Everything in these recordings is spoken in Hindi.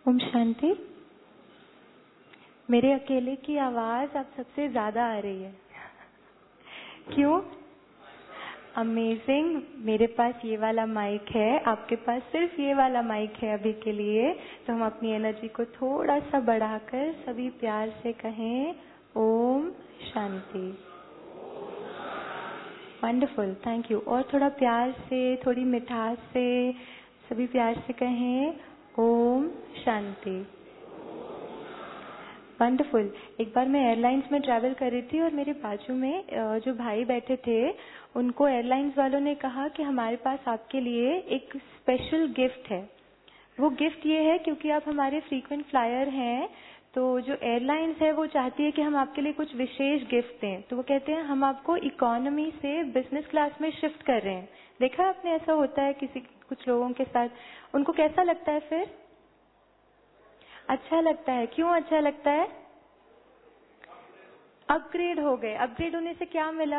ओम शांति। मेरे अकेले की आवाज आप सबसे ज्यादा आ रही है। क्यों? अमेजिंग। मेरे पास ये वाला माइक है, आपके पास सिर्फ ये वाला माइक है अभी के लिए, तो हम अपनी एनर्जी को थोड़ा सा बढ़ाकर सभी प्यार से कहें ओम शांति। Wonderful, thank you. और थोड़ा प्यार से, थोड़ी मिठास से सभी प्यार से कहें ओम शांति। वंडरफुल। एक बार मैं एयरलाइंस में ट्रैवल कर रही थी और मेरे बाजू में जो भाई बैठे थे, उनको एयरलाइंस वालों ने कहा कि हमारे पास आपके लिए एक स्पेशल गिफ्ट है। वो गिफ्ट ये है क्योंकि आप हमारे फ्रीक्वेंट फ्लायर हैं, तो जो एयरलाइंस है वो चाहती है कि हम आपके लिए कुछ विशेष गिफ्ट दें। तो वो कहते हैं हम आपको इकोनॉमी से बिजनेस क्लास में शिफ्ट कर रहे हैं। देखा आपने, ऐसा होता है कुछ लोगों के साथ। उनको कैसा लगता है फिर? अच्छा लगता है। क्यों अच्छा लगता है? अपग्रेड हो गए। अपग्रेड होने से क्या मिला?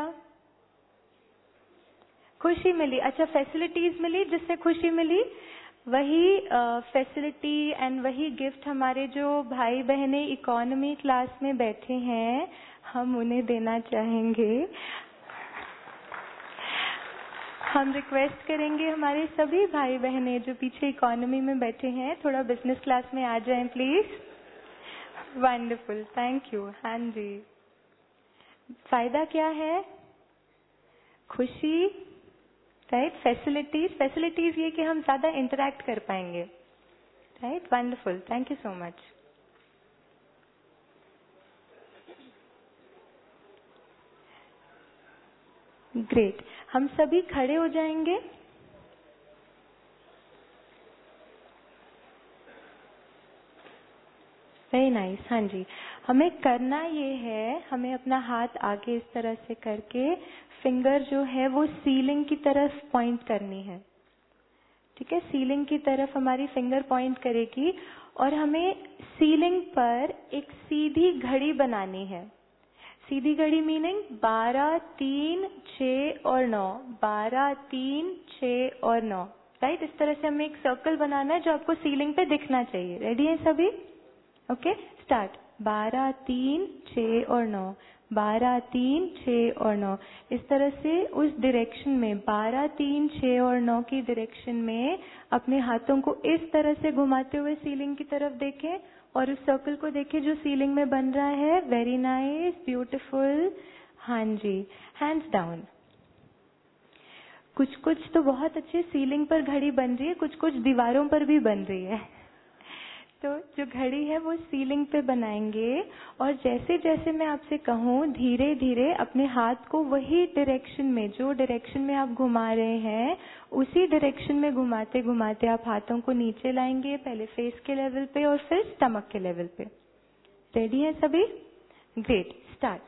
खुशी मिली। अच्छा, फैसिलिटीज मिली जिससे खुशी मिली। वही फैसिलिटी एंड वही गिफ्ट हमारे जो भाई बहनें इकोनॉमी क्लास में बैठे हैं, हम उन्हें देना चाहेंगे। हम रिक्वेस्ट करेंगे हमारे सभी भाई बहनें जो पीछे इकोनॉमी में बैठे हैं, थोड़ा बिजनेस क्लास में आ जाएं प्लीज। Wonderful, thank you. हाँ जी। फायदा क्या है? खुशी, राइट। फैसिलिटीज ये कि हम ज्यादा इंटरैक्ट कर पाएंगे, right. Wonderful, thank you so much. Great. हम सभी खड़े हो जाएंगे। Very nice. हाँ जी। हमें करना ये है, हमें अपना हाथ आगे इस तरह से करके फिंगर जो है वो सीलिंग की तरफ पॉइंट करनी है। ठीक है, सीलिंग की तरफ हमारी फिंगर पॉइंट करेगी और हमें सीलिंग पर एक सीधी घड़ी बनानी है। सीधी घड़ी मीनिंग 12, 3, 6 और 9। 12, 3, 6 और 9, राइट। इस तरह से हमें एक सर्कल बनाना है जो आपको सीलिंग पे दिखना चाहिए। रेडी है सभी? Okay, start. 12, 3, 6 और 9। 12, 3, 6 और 9। इस तरह से उस डायरेक्शन में 12, 3, 6 और 9 की डायरेक्शन में अपने हाथों को इस तरह से घुमाते हुए सीलिंग की तरफ देखें और उस सर्कल को देखें जो सीलिंग में बन रहा है। Very nice, beautiful. हाँ जी। Hands down. कुछ कुछ तो बहुत अच्छे सीलिंग पर घड़ी बन रही है, कुछ कुछ दीवारों पर भी बन रही है। तो जो घड़ी है वो सीलिंग पे बनाएंगे और जैसे जैसे मैं आपसे कहूँ धीरे धीरे अपने हाथ को वही डायरेक्शन में, जो डायरेक्शन में आप घुमा रहे हैं, उसी डायरेक्शन में घुमाते घुमाते आप हाथों को नीचे लाएंगे, पहले फेस के लेवल पे और फिर स्टमक के लेवल पे। रेडी हैं सभी? Great, start.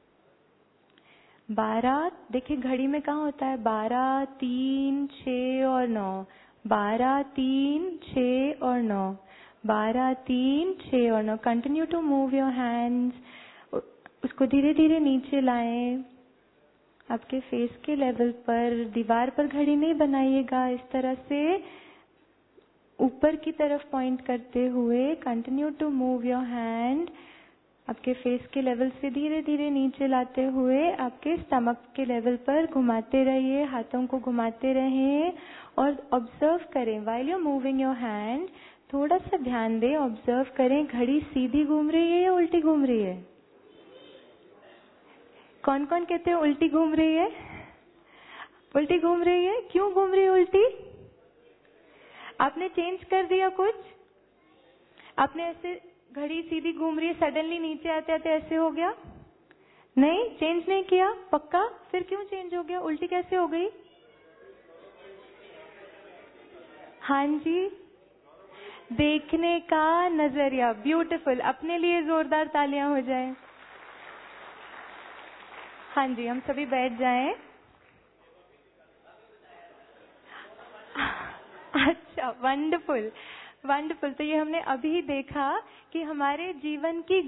12, देखिए घड़ी में कहाँ होता है? 12, 3, 6 और 9। 12, 3, 6 और 9। 12, 3, 6 और 9। Continue to move your hands. उसको धीरे धीरे नीचे लाएं आपके फेस के लेवल पर। दीवार पर घड़ी नहीं बनाइएगा, इस तरह से ऊपर की तरफ पॉइंट करते हुए continue to move your hand. आपके फेस के लेवल से धीरे धीरे नीचे लाते हुए आपके स्टमक के लेवल पर घुमाते रहिए, हाथों को घुमाते रहें और ऑब्जर्व करें while you moving your hand. थोड़ा सा ध्यान दें, ऑब्जर्व करें घड़ी सीधी घूम रही है या उल्टी घूम रही है? कौन कौन कहते हैं उल्टी घूम रही है? उल्टी घूम रही है। क्यों घूम रही है उल्टी? आपने चेंज कर दिया कुछ? आपने ऐसे घड़ी सीधी घूम रही है, सडनली नीचे आते आते ऐसे हो गया? नहीं, चेंज नहीं किया? पक्का? फिर क्यों चेंज हो गया? उल्टी कैसे हो गई? हाँ जी, देखने का नजरिया। ब्यूटीफुल। अपने लिए जोरदार तालियां हो जाए। हाँ जी, हम सभी बैठ जाएं। अच्छा, वंडरफुल वंडरफुल। तो ये हमने अभी देखा कि हमारे जीवन की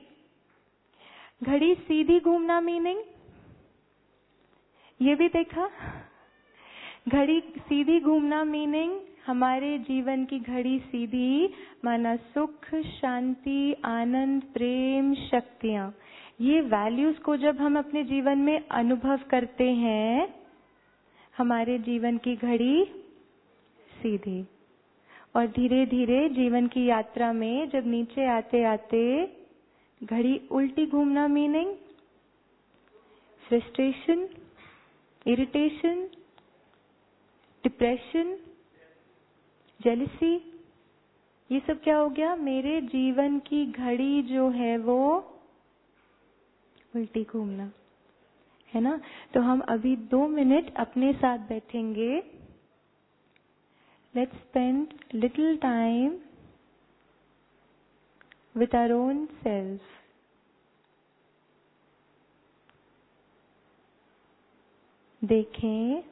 घड़ी सीधी घूमना मीनिंग, ये भी देखा। घड़ी सीधी घूमना मीनिंग हमारे जीवन की घड़ी सीधी माना सुख, शांति, आनंद, प्रेम, शक्तियाँ, ये वैल्यूज को जब हम अपने जीवन में अनुभव करते हैं, हमारे जीवन की घड़ी सीधी। और धीरे धीरे जीवन की यात्रा में जब नीचे आते आते घड़ी उल्टी घूमना, meaning frustration, irritation, depression, jealousy, ये सब क्या हो गया? मेरे जीवन की घड़ी जो है वो उल्टी घूमना, है ना? तो हम अभी 2 मिनट अपने साथ बैठेंगे। Let's spend little time with our own self. देखें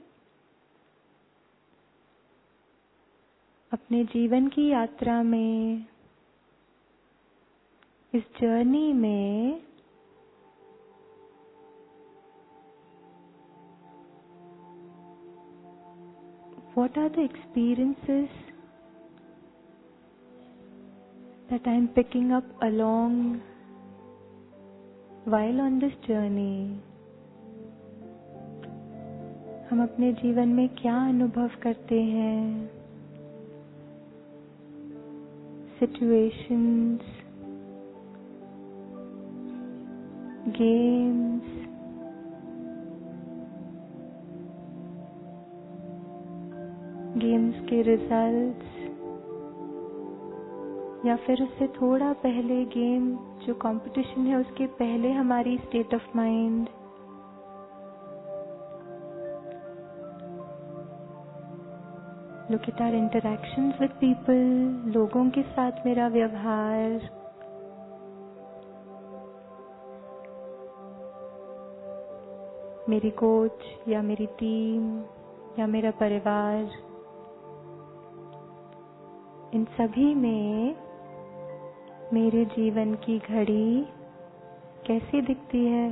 अपने जीवन की यात्रा में, इस जर्नी में what are the experiences that I am picking up along while on this journey? हम अपने जीवन में क्या अनुभव करते हैं? Situations, games, गेम्स के रिजल्ट्स, या फिर उससे थोड़ा पहले गेम जो कंपटीशन है उसके पहले हमारी state of mind. Look at our interactions with people, लोगों के साथ मेरा व्यवहार, मेरी कोच या मेरी टीम या मेरा परिवार, इन सभी में मेरे जीवन की घड़ी कैसी दिखती है?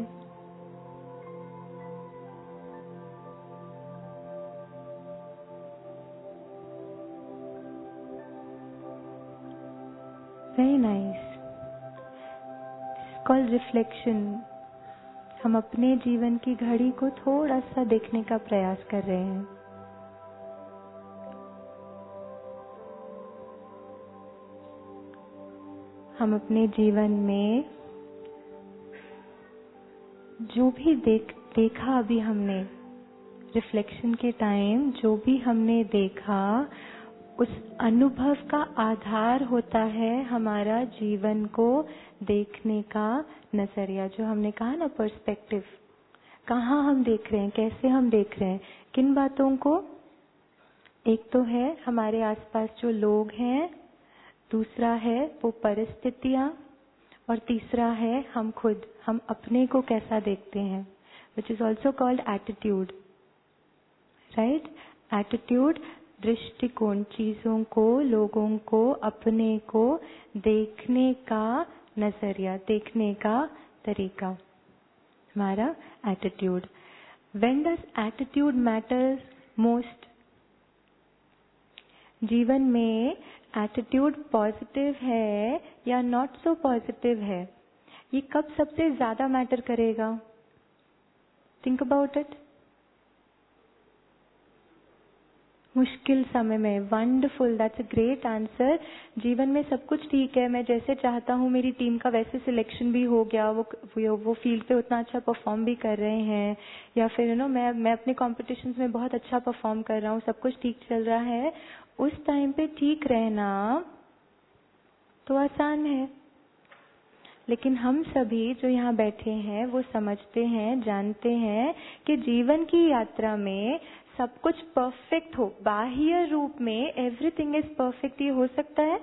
Very nice. Called reflection. हम अपने जीवन की घड़ी को थोड़ा सा देखने का प्रयास कर रहे हैं। हम अपने जीवन में जो भी देखा अभी हमने रिफ्लेक्शन के टाइम, जो भी हमने देखा, उस अनुभव का आधार होता है हमारा जीवन को देखने का नजरिया। जो हमने कहा ना, पर्सपेक्टिव, कहाँ हम देख रहे हैं, कैसे हम देख रहे हैं, किन बातों को। एक तो है हमारे आसपास जो लोग हैं, दूसरा है वो परिस्थितियां, और तीसरा है हम खुद, हम अपने को कैसा देखते हैं, which is also called attitude, right? Attitude, दृष्टिकोण, चीजों को, लोगों को, अपने को देखने का नजरिया, देखने का तरीका, हमारा attitude. When does attitude matter most? जीवन में एटीट्यूड पॉजिटिव है या नॉट सो पॉजिटिव है, ये कब सबसे ज्यादा मैटर करेगा? Think about it. मुश्किल समय में। Wonderful, that's a great answer. जीवन में सब कुछ ठीक है, मैं जैसे चाहता हूँ, मेरी टीम का वैसे सिलेक्शन भी हो गया, वो फील्ड पे उतना अच्छा परफॉर्म भी कर रहे हैं, या फिर मैं अपने कॉम्पिटिशन्स में बहुत अच्छा परफॉर्म कर रहा हूँ, सब कुछ ठीक चल रहा है। उस टाइम पे ठीक रहना तो आसान है, लेकिन हम सभी जो यहाँ बैठे हैं वो समझते हैं, जानते हैं कि जीवन की यात्रा में सब कुछ परफेक्ट हो, बाह्य रूप में एवरीथिंग इज परफेक्ट, ये हो सकता है?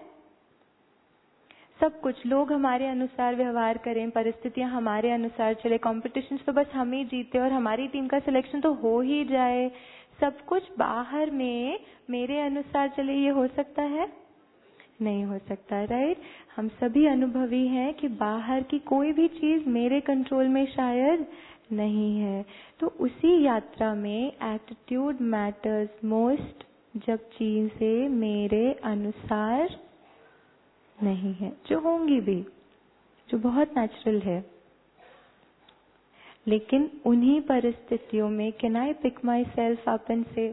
सब कुछ लोग हमारे अनुसार व्यवहार करें, परिस्थितियां हमारे अनुसार चले, कॉम्पिटिशन तो बस हम ही जीते और हमारी टीम का सिलेक्शन तो हो ही जाए, सब कुछ बाहर में मेरे अनुसार चले, ये हो सकता है? नहीं हो सकता, राइट? हम सभी अनुभवी हैं कि बाहर की कोई भी चीज मेरे कंट्रोल में शायद नहीं है। तो उसी यात्रा में एटीट्यूड मैटर्स मोस्ट जब चीजें मेरे अनुसार नहीं है, जो होंगी भी, जो बहुत नेचुरल है। लेकिन उन्हीं परिस्थितियों में can I pick my self up and से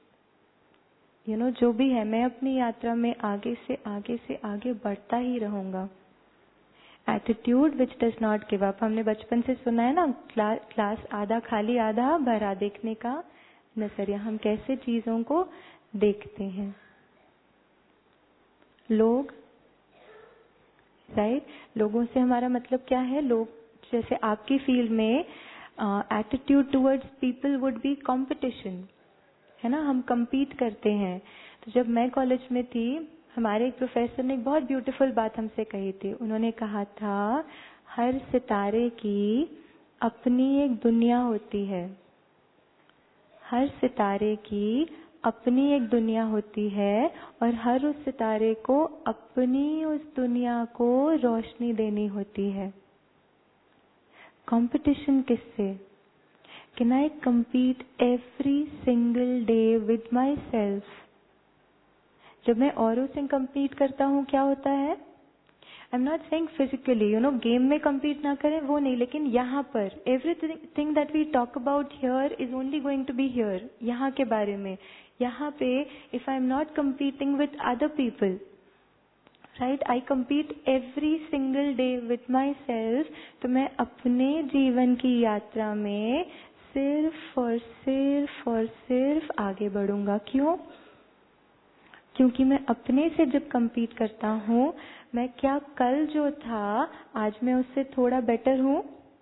जो भी है, मैं अपनी यात्रा में आगे से आगे से आगे बढ़ता ही रहूंगा। Attitude which does not give up. हमने बचपन से सुना है ना, क्लास आधा खाली आधा भरा देखने का नजरिया। हम कैसे चीजों को देखते हैं। लोग, राइट, लोगों से हमारा मतलब क्या है? लोग, जैसे आपकी फील्ड में attitude towards people would be competition, है ना, हम compete करते हैं। तो जब मैं कॉलेज में थी, हमारे एक प्रोफेसर ने एक बहुत ब्यूटीफुल बात हमसे कही थी। उन्होंने कहा था, हर सितारे की अपनी एक दुनिया होती है। हर सितारे की अपनी एक दुनिया होती है और हर उस सितारे को अपनी उस दुनिया को रोशनी देनी होती है। कंपटीशन किससे? Can I compete every single day with myself? जब मैं औरों से compete करता हूँ क्या होता है? I'm not saying physically, game में compete ना करें वो नहीं, लेकिन यहाँ पर everything that we talk about here is only going to be here, यहाँ के बारे में। यहाँ पे if I'm not competing with other people, right, I compete every single day with myself, तो मैं अपने जीवन की यात्रा में सिर्फ और सिर्फ आगे बढ़ूंगा। क्यों? क्योंकि मैं अपने से जब compete करता हूँ, मैं क्या कल जो था आज मैं उससे थोड़ा बेटर हूँ?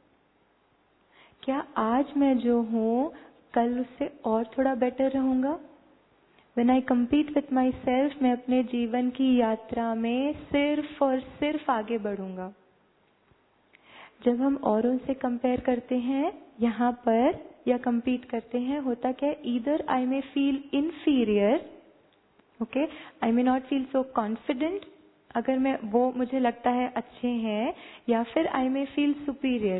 क्या आज मैं जो हूँ कल उससे और थोड़ा बेटर रहूंगा? When I compete with myself, मैं अपने जीवन की यात्रा में सिर्फ और सिर्फ आगे बढ़ूंगा। जब हम औरों से कंपेयर करते हैं यहाँ पर या compete करते हैं, होता क्या है? Either I may feel inferior, okay, I may not feel so confident, अगर मैं वो मुझे लगता है अच्छे हैं, या फिर I may feel superior।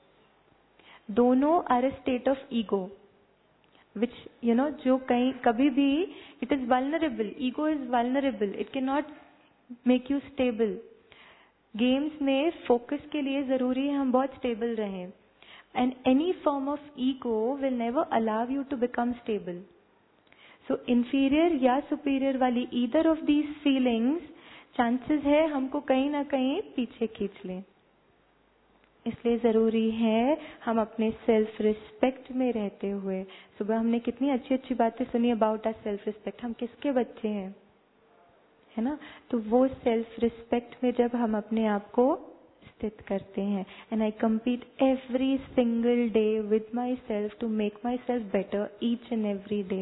दोनों are a state of ego, which जो कहीं कभी भी it is vulnerable, ego is vulnerable, it cannot make you stable। Games में फोकस के लिए जरूरी है हम बहुत स्टेबल रहें, and any form of ego will never allow you to become stable. So inferior या सुपीरियर वाली either of these feelings, chances है हमको कहीं ना कहीं पीछे खींच लें। इसलिए जरूरी है हम अपने सेल्फ रिस्पेक्ट में रहते हुए, सुबह हमने कितनी अच्छी अच्छी बातें सुनी अबाउट आवर सेल्फ रिस्पेक्ट, हम किसके बच्चे हैं, है ना? तो वो सेल्फ रिस्पेक्ट में जब हम अपने आप को स्थित करते हैं, and I compete every single day with my self to make my self better each and every day,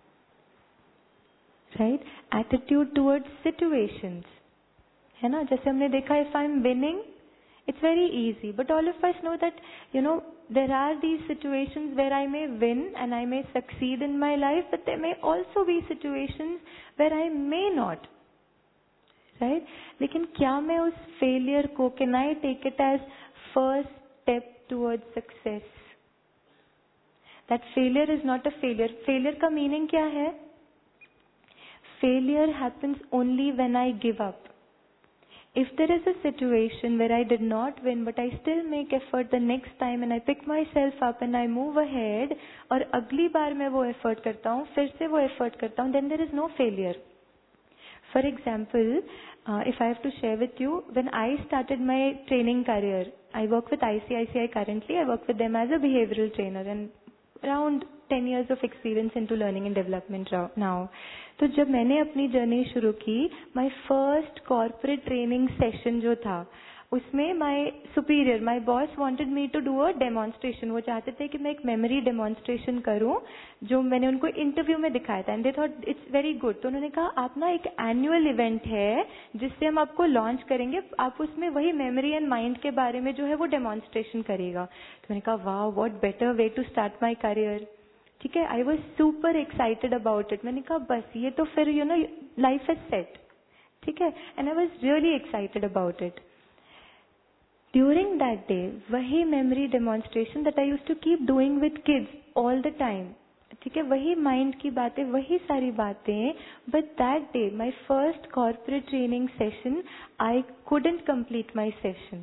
right? Attitude towards situations, है ना? जैसे हमने देखा, if I am winning it's very easy, but all of us know that there are these situations where I may win and I may succeed in my life, but there may also be situations where I may not, right? लेकिन क्या मैं उस failure को, can I take it as first step towards success? That failure is not a failure. Failure का meaning क्या है? Failure happens only when I give up. If there is a situation where I did not win, but I still make effort the next time and I pick myself up and I move ahead, और अगली बार मैं वो effort करता हूँ, फिर से वो effort करता हूँ, then there is no failure. For example, if I have to share with you, when I started my training career, I work with ICICI currently. I work with them as a behavioral trainer and around 10 years of experience into learning and development now. तो जब मैंने अपनी जर्नी शुरू की, my first corporate training session जो था, उसमें my superior, my boss wanted me to do a demonstration. वो चाहते थे कि मैं एक मेमोरी डेमोन्स्ट्रेशन करूं, जो मैंने उनको इंटरव्यू में दिखाया था, and they thought it's very good. तो उन्होंने कहा, आप ना एक एनुअल इवेंट है जिससे हम आपको लॉन्च करेंगे, आप उसमें वही मेमोरी एंड माइंड के बारे में जो है वो डेमोन्स्ट्रेशन करेगा। तो मैंने कहा, वाह, what better way to start my career. ठीक है, I was super excited about it. मैंने कहा, बस ये तो फिर लाइफ इज सेट। ठीक है, and I was really excited about it. During that day, वही memory demonstration that I used to keep doing with kids all the time, ठीक है, वही माइंड की बातें, वही सारी बातें. But that day, my first corporate training session, I couldn't complete my session.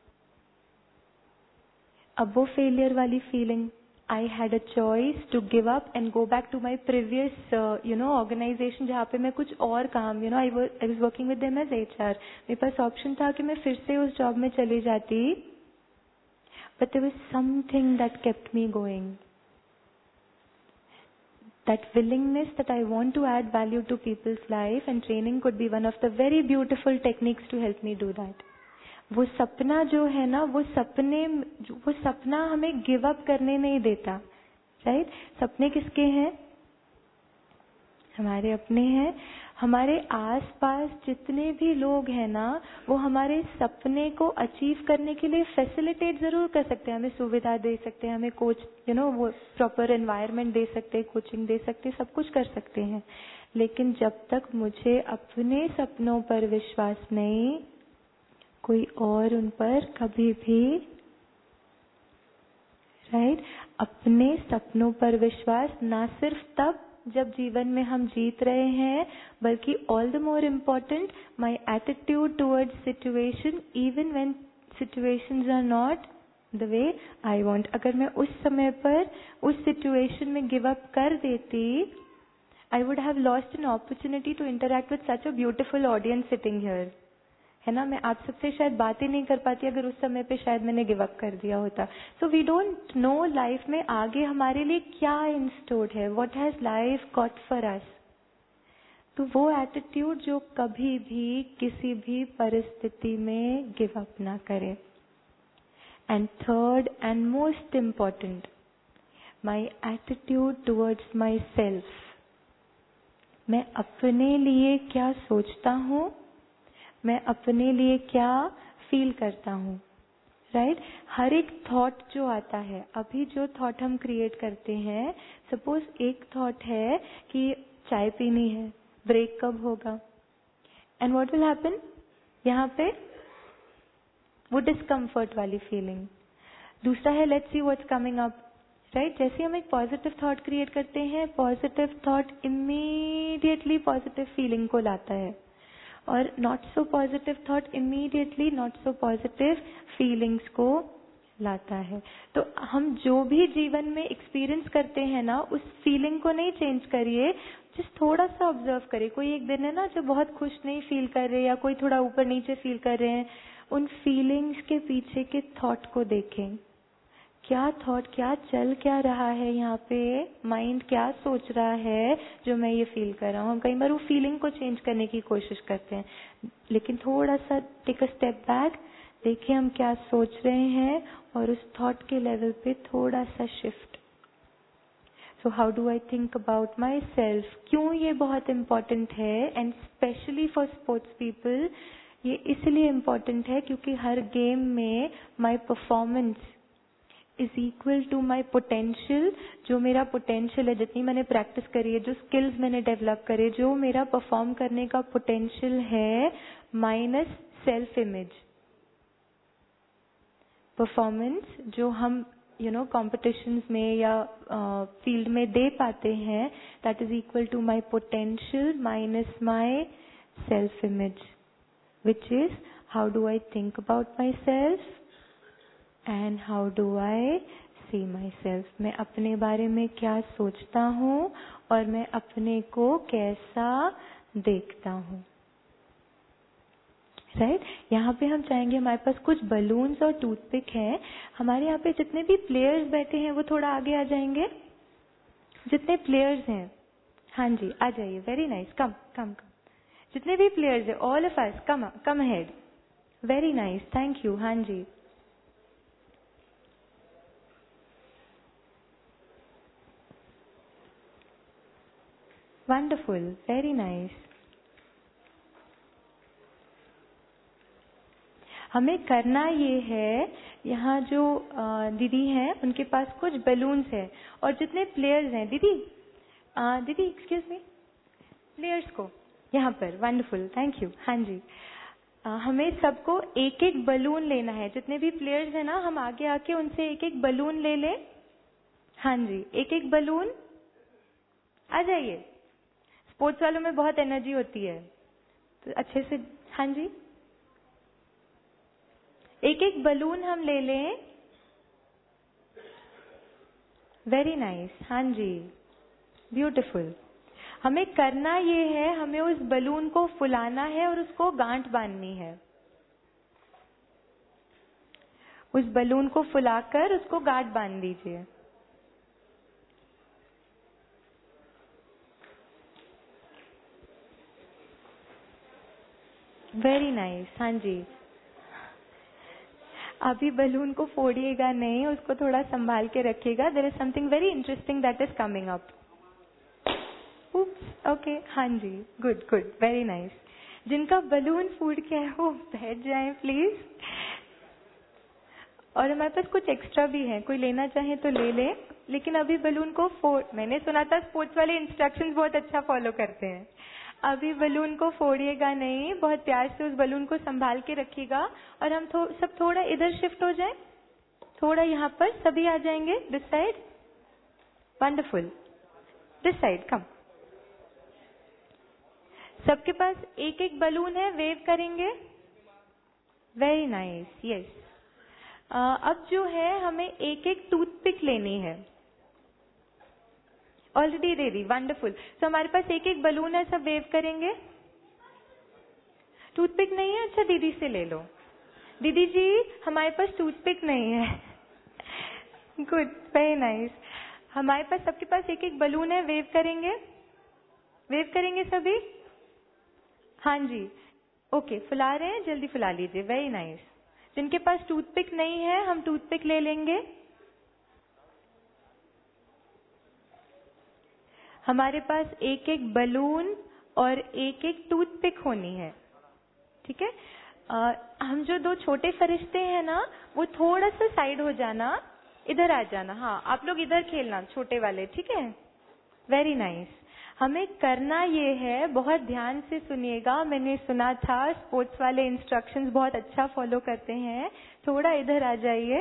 अब वो फेलियर वाली feeling, I had a choice to give up and go back to my previous, organization जहाँ पे मैं कुछ और काम, I was working with them as HR. मेरे पास ऑप्शन था कि मैं फिर से उस जॉब में चली जाती, but there was something that kept me going. That willingness that I want to add value to people's life, and training could be one of the very beautiful techniques to help me do that. वो सपना जो है ना, वो सपना हमें गिव अप करने नहीं देता, राइट? सपने किसके हैं? हमारे अपने हैं. हमारे आसपास जितने भी लोग हैं ना, वो हमारे सपने को अचीव करने के लिए फैसिलिटेट जरूर कर सकते हैं. हमें सुविधा दे सकते हैं, हमें कोच, वो प्रॉपर एनवायरनमेंट दे सकते हैं, कोचिंग दे सकते हैं, सब कुछ कर सकते हैं. लेकिन जब तक मुझे अपने सपनों पर विश्वास नहीं, कोई और उन पर कभी भी, राइट? अपने सपनों पर विश्वास ना सिर्फ तब जब जीवन में हम जीत रहे हैं, बल्कि all the more important, my attitude towards situation even when situations are not the way I want. अगर मैं उस समय पर उस सिचुएशन में गिव अप कर देती, I would have lost an opportunity to interact with such a beautiful audience sitting here. है ना? मैं आप सबसे शायद बात ही नहीं कर पाती अगर उस समय पे शायद मैंने गिव अप कर दिया होता. So we don't know life में आगे हमारे लिए क्या इन स्टोर है, what has life got for us. तो वो एटीट्यूड जो कभी भी किसी भी परिस्थिति में गिव अप ना करे. And third and most important, my attitude towards my self. मैं अपने लिए क्या सोचता हूँ, मैं अपने लिए क्या फील करता हूँ, राइट? हर एक थॉट जो आता है, अभी जो थॉट हम क्रिएट करते हैं, सपोज एक थॉट है कि चाय पीनी है, ब्रेक कब होगा, एंड व्हाट विल हैपन यहाँ पे, वो डिस्कम्फर्ट वाली फीलिंग. दूसरा है let's see what's coming up, right? जैसे हम एक पॉजिटिव थॉट क्रिएट करते हैं, positive thought immediately positive feeling को लाता है, और not so positive thought immediately not so positive feelings को लाता है. तो हम जो भी जीवन में एक्सपीरियंस करते हैं ना, उस फीलिंग को नहीं चेंज करिए, जस्ट थोड़ा सा ऑब्जर्व करिए. कोई एक दिन है ना जो बहुत खुश नहीं फील कर रहे, या कोई थोड़ा ऊपर नीचे फील कर रहे हैं, उन फीलिंग्स के पीछे के थॉट को देखें. क्या थॉट, क्या चल क्या रहा है यहाँ पे, माइंड क्या सोच रहा है जो मैं ये फील कर रहा हूँ. हम कई बार वो फीलिंग को चेंज करने की कोशिश करते हैं, लेकिन थोड़ा सा टेक अ स्टेप बैक, देखिए हम क्या सोच रहे हैं, और उस थॉट के लेवल पे थोड़ा सा shift. So how do I think about my self. क्यों ये बहुत इम्पोर्टेंट है, and specially for sports people ये इसलिए इम्पोर्टेंट है क्योंकि हर गेम में my performance is equal to my potential. जो मेरा पोटेंशियल है, जितनी मैंने प्रैक्टिस करी है, जो स्किल्स मैंने डेवलप करे, जो मेरा परफॉर्म करने का पोटेंशियल है, माइनस सेल्फ इमेज. परफॉर्मेंस जो हम कॉम्पिटिशन्स में या फील्ड में दे पाते हैं, that is equal to my potential minus my self image, which is how do I think about my self and how do I see my self. मैं अपने बारे में क्या सोचता हूँ और मैं अपने को कैसा देखता हूँ, राइट? यहाँ पे हम चाहेंगे, हमारे पास कुछ बलून्स और टूथपिक हैं. हमारे यहाँ पे जितने भी प्लेयर्स बैठे हैं वो थोड़ा आगे आ जाएंगे. जितने प्लेयर्स हैं, हाँ जी आ जाइए. Very nice, come come come. जितने भी प्लेयर्स हैं, all of us come ahead. Very nice, thank you. हाँ जी, वंडरफुल, वेरी नाइस. हमें करना ये है, यहाँ जो दीदी हैं उनके पास कुछ बलून्स हैं, और जितने प्लेयर्स हैं, दीदी एक्सक्यूज मी, प्लेयर्स को यहाँ पर, वंडरफुल, थैंक यू. हाँ जी, हमें सबको एक एक बलून लेना है. जितने भी प्लेयर्स हैं ना, हम आगे आके उनसे एक एक बलून ले लें. हाँ जी, एक एक बलून आ जाइए। स्पोर्ट्स वालों में बहुत एनर्जी होती है, तो अच्छे से। हाँ जी, एक एक बलून हम ले लें। वेरी नाइस, हाँ जी, ब्यूटीफुल। हमें करना ये है, हमें उस बलून को फुलाना है और उसको गांठ बांधनी है। उस बलून को फुलाकर उसको गांठ बांध दीजिए। वेरी नाइस, हाँ जी। अभी बलून को फोड़िएगा नहीं, उसको थोड़ा संभाल के रखिएगा। There is something very interesting that is coming up. Oops, okay, हाँ जी, गुड गुड, वेरी नाइस। जिनका बलून फूट गया है वो बैठ जाएं प्लीज। और हमारे पास कुछ एक्स्ट्रा भी है, कोई लेना चाहे तो ले ले, लेकिन अभी बलून को मैंने सुना था स्पोर्ट्स वाले इंस्ट्रक्शंस बहुत अच्छा फॉलो करते हैं। अभी बलून को फोड़िएगा नहीं, बहुत प्यार से उस बलून को संभाल के रखिएगा। और हम सब थोड़ा इधर शिफ्ट हो जाएं, थोड़ा यहाँ पर सभी आ जाएंगे, this side. Wonderful, this side come. सबके पास एक एक बलून है, वेव करेंगे। Very nice, yes. अब जो है हमें एक एक टूथपिक लेनी है। Already ready, wonderful. तो हमारे पास एक एक बलून है, सब वेव करेंगे। टूथपिक नहीं है? अच्छा, दीदी से ले लो। दीदी जी, हमारे पास टूथपिक नहीं है। Good, very nice. हमारे पास सबके पास एक एक बलून है, वेव करेंगे। वेव करेंगे सभी। हाँ जी, ओके, फुला रहे हैं, जल्दी फुला लीजिए। Very nice. जिनके पास टूथपिक नहीं है, हम टूथपिक ले लेंगे। हमारे पास एक एक बलून और एक एक टूथपिक होनी है, ठीक है। हम जो दो छोटे फरिश्ते हैं ना, वो थोड़ा सा साइड हो जाना, इधर आ जाना। हाँ, आप लोग इधर खेलना, छोटे वाले, ठीक है। Very nice. हमें करना ये है, बहुत ध्यान से सुनिएगा। मैंने सुना था स्पोर्ट्स वाले इंस्ट्रक्शंस बहुत अच्छा फॉलो करते हैं। थोड़ा इधर आ जाइए।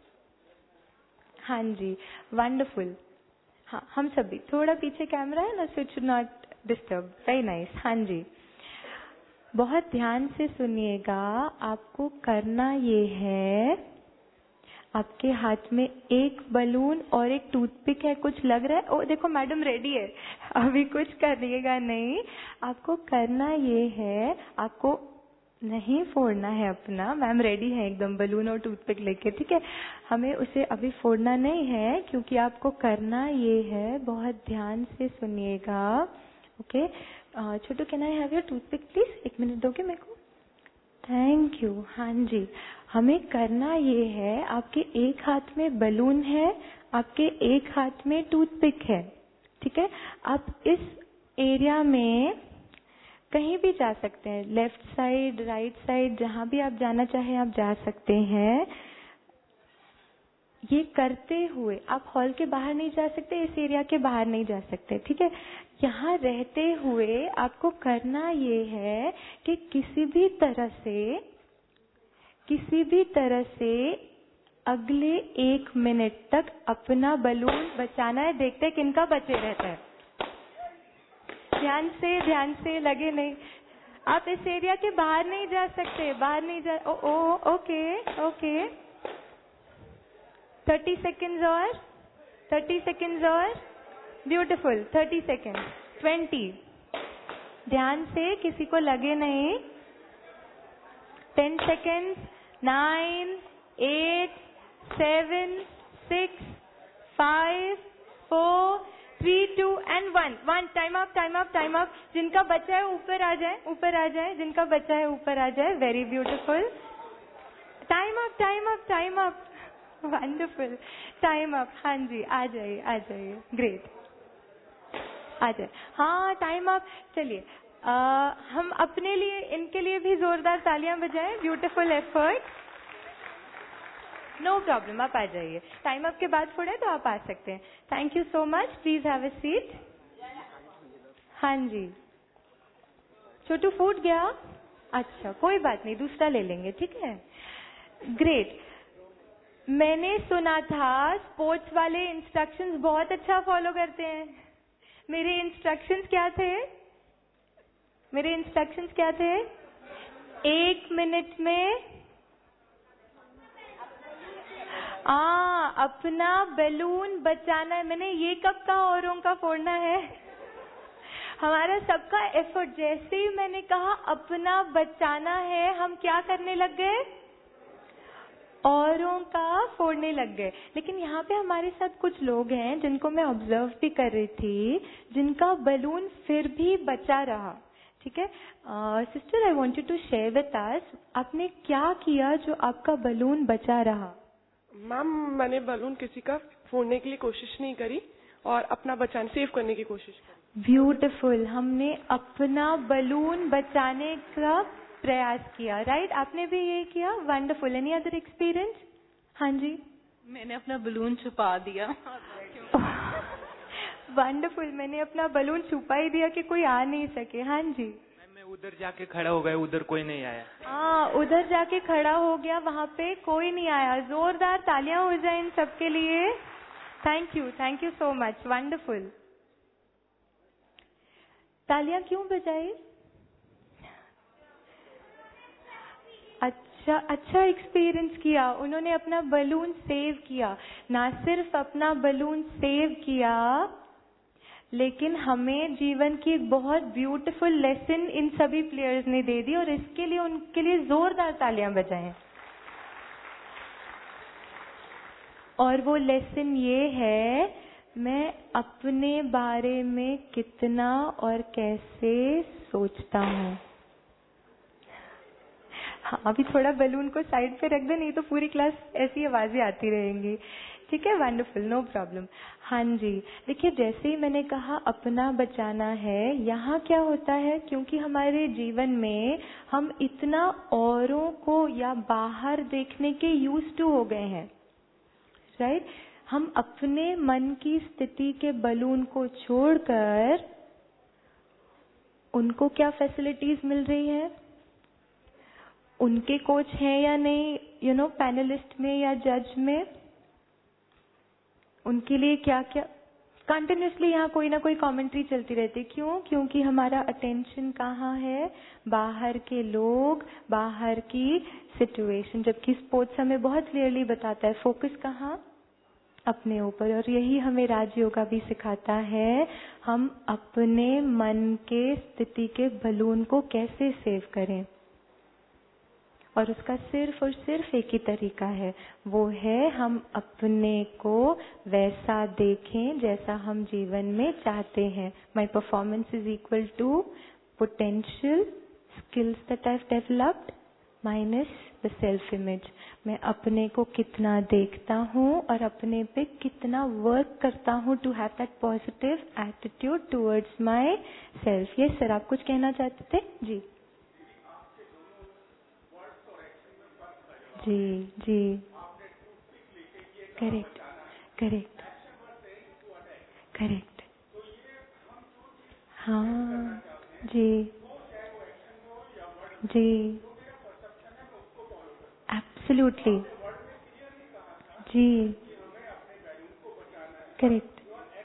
हाँ जी, वंडरफुल। हाँ, हम सभी थोड़ा पीछे कैमरा है ना, so it should not disturb. Very nice, हाँ जी। बहुत ध्यान से सुनिएगा। आपको करना ये है, आपके हाथ में एक बलून और एक टूथपिक है। कुछ लग रहा है? ओ देखो, मैडम रेडी है। अभी कुछ करिएगा नहीं। आपको करना ये है, आपको नहीं फोड़ना है अपना। मैम रेडी है एकदम, बलून और टूथपिक लेके, ठीक है। हमें उसे अभी फोड़ना नहीं है, क्योंकि आपको करना ये है। बहुत ध्यान से सुनिएगा, okay. Chhotu, can I have your toothpick please? 1 minute दोगे मेरे को? Thank you. हाँ जी, हमें करना ये है, आपके एक हाथ में बलून है, आपके एक हाथ में टूथपिक है, ठीक है। आप इस एरिया में कहीं भी जा सकते हैं, लेफ्ट साइड, राइट साइड, जहां भी आप जाना चाहे आप जा सकते हैं। ये करते हुए आप हॉल के बाहर नहीं जा सकते, इस एरिया के बाहर नहीं जा सकते, ठीक है। यहाँ रहते हुए आपको करना ये है कि किसी भी तरह से अगले 1 मिनट तक अपना बलून बचाना है। देखते हैं किनका बचे रहता है। ध्यान से, लगे नहीं। आप इस एरिया के बाहर नहीं जा सकते, बाहर नहीं जा। ओके। 30 सेकेंड्स और, 30 सेकेंड्स और। Beautiful, 30 seconds, 20। ध्यान से, किसी को लगे नहीं। 10 सेकेंड्स, 9, 8, 7, 6, 5, 4, 3, 2 and 1। Time up. जिनका बचा है ऊपर आ जाए, जिनका बचा है ऊपर आ जाए। Very beautiful. Time up. Wonderful, time up. हाँ जी, आ जाइए। ग्रेट, आ जाए। हाँ, टाइम अप। चलिए, हम अपने लिए, इनके लिए भी जोरदार तालियां बजाएं। Beautiful effort. नो प्रॉब्लम, आप आ जाइए। टाइम अप के बाद फोड़े तो आप आ सकते हैं। Thank you so much. Please have a seat. हाँ जी, छोटू फूट गया? अच्छा, कोई बात नहीं, दूसरा ले लेंगे, ठीक है। ग्रेट। मैंने सुना था स्पोर्ट्स वाले इंस्ट्रक्शंस बहुत अच्छा फॉलो करते हैं। मेरे इंस्ट्रक्शंस क्या थे? 1 मिनट में अपना बलून बचाना है। मैंने ये कब कहा औरों का फोड़ना है? हमारा सबका एफर्ट। जैसे ही मैंने कहा अपना बचाना है, हम क्या करने लग गए? औरों का फोड़ने लग गए। लेकिन यहाँ पे हमारे साथ कुछ लोग हैं जिनको मैं ऑब्जर्व भी कर रही थी, जिनका बलून फिर भी बचा रहा। ठीक है sister, I want you to share with us, आपने क्या किया जो आपका बलून बचा रहा? मैम, मैंने बलून किसी का फोड़ने के लिए कोशिश नहीं करी और अपना बचाने सेव करने की कोशिश करी। ब्यूटीफुल, हमने अपना बलून बचाने का प्रयास किया। राइट, आपने भी ये किया। वंडरफुल। Any other experience? हाँ जी। मैंने अपना बलून छुपा दिया। वंडरफुल, मैंने अपना बलून छुपा ही दिया कि कोई आ नहीं सके। हाँ जी। मैं उधर जाके खड़ा हो गया, उधर कोई नहीं आया। उधर जाके खड़ा हो गया, वहाँ पे कोई नहीं आया। जोरदार तालियां हो जाए इन सबके लिए। Thank you so much. Wonderful. तालियां क्यों बजाई? अच्छा एक्सपीरियंस किया उन्होंने, अपना बलून सेव किया। ना सिर्फ अपना बलून सेव किया, लेकिन हमें जीवन की एक बहुत ब्यूटीफुल लेसन इन सभी प्लेयर्स ने दे दी, और इसके लिए उनके लिए जोरदार तालियां बजाएं। और वो लेसन ये है, मैं अपने बारे में कितना और कैसे सोचता हूँ। हाँ, अभी थोड़ा बलून को साइड पे रख दे, नहीं तो पूरी क्लास ऐसी आवाजें आती रहेंगी। ठीक है, वंडरफुल, नो प्रॉब्लम। हाँ जी, देखिए जैसे ही मैंने कहा अपना बचाना है, यहाँ क्या होता है, क्योंकि हमारे जीवन में हम इतना औरों को या बाहर देखने के यूज्ड टू हो गए हैं, राइट। हम अपने मन की स्थिति के बलून को छोड़कर उनको क्या फैसिलिटीज मिल रही है, उनके कोच हैं या नहीं, पैनलिस्ट में या जज में, उनके लिए क्या क्या कंटिन्यूसली यहाँ कोई ना कोई कमेंट्री चलती रहती है। क्यों? क्योंकि हमारा अटेंशन कहाँ है? बाहर के लोग, बाहर की सिचुएशन। जबकि स्पोर्ट्स हमें बहुत क्लियरली बताता है फोकस कहाँ? अपने ऊपर। और यही हमें राजयोगा भी सिखाता है, हम अपने मन के स्थिति के बलून को कैसे सेव करें। और उसका सिर्फ और सिर्फ एक ही तरीका है, वो है हम अपने को वैसा देखें जैसा हम जीवन में चाहते हैं। My performance is equal to potential skills that I have developed minus the self image. मैं अपने को कितना देखता हूँ और अपने पे कितना वर्क करता हूँ to have that positive attitude towards my self. ये सर, आप कुछ कहना चाहते थे? जी जी, करेक्ट। हाँ जी, एब्सोल्युटली जी, correct.